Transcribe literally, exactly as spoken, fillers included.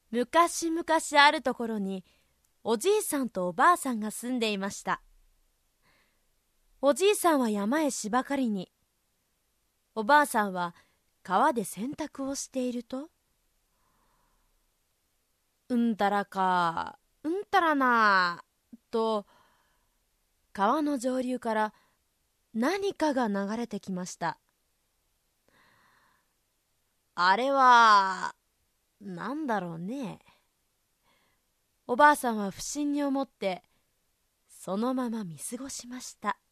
昔々あるところにおじいさんとおばあさんが住んでいました。おじいさんは山へ芝刈りに、おばあさんは川で洗濯をしていると、うんたらかうんたらなと川の上流から何かが流れてきました。あれはなんだろうね。おばあさんは不審に思ってそのまま見過ごしました。